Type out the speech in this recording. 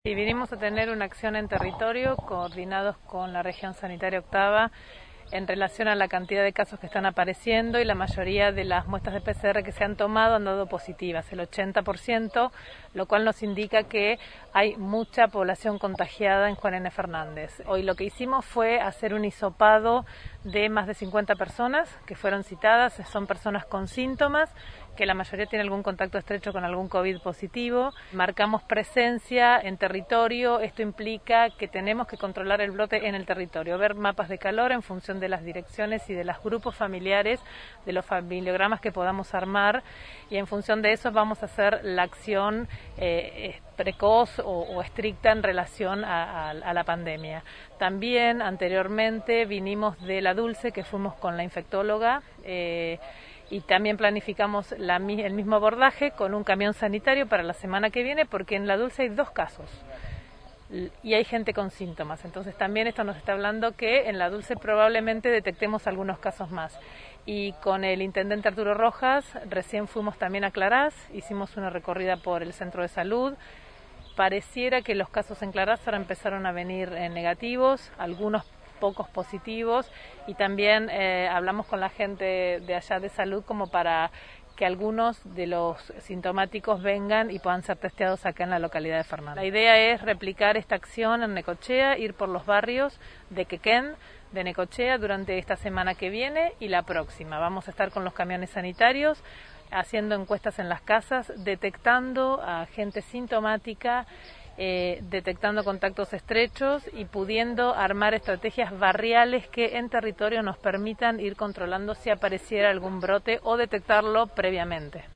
Y vinimos a tener una acción en territorio coordinados con la región sanitaria octava en relación a la cantidad de casos que están apareciendo, y la mayoría de las muestras de PCR que se han tomado han dado positivas, el 80%, lo cual nos indica que hay mucha población contagiada en Juan N. Fernández. Hoy lo que hicimos fue hacer un hisopado de más de 50 personas que fueron citadas, son personas con síntomas, que la mayoría tiene algún contacto estrecho con algún COVID positivo. Marcamos presencia en territorio, esto implica que tenemos que controlar el brote en el territorio, ver mapas de calor en función de las direcciones y de los grupos familiares, de los familiogramas que podamos armar, y en función de eso vamos a hacer la acción precoz o estricta en relación a la pandemia. También anteriormente vinimos de La Dulce, que fuimos con la infectóloga, y también planificamos el mismo abordaje con un camión sanitario para la semana que viene, porque en La Dulce hay 2 casos y hay gente con síntomas. Entonces también esto nos está hablando que en La Dulce probablemente detectemos algunos casos más. Y con el intendente Arturo Rojas recién fuimos también a Clarás, hicimos una recorrida por el centro de salud. Pareciera que los casos en Clarás ahora empezaron a venir negativos, algunos pocos positivos, y también hablamos con la gente de allá de salud como para que algunos de los sintomáticos vengan y puedan ser testeados acá en la localidad de Fernández. La idea es replicar esta acción en Necochea, ir por los barrios de Quequén, de Necochea durante esta semana que viene y la próxima. Vamos a estar con los camiones sanitarios haciendo encuestas en las casas, detectando a gente sintomática, detectando contactos estrechos y pudiendo armar estrategias barriales que en territorio nos permitan ir controlando si apareciera algún brote o detectarlo previamente.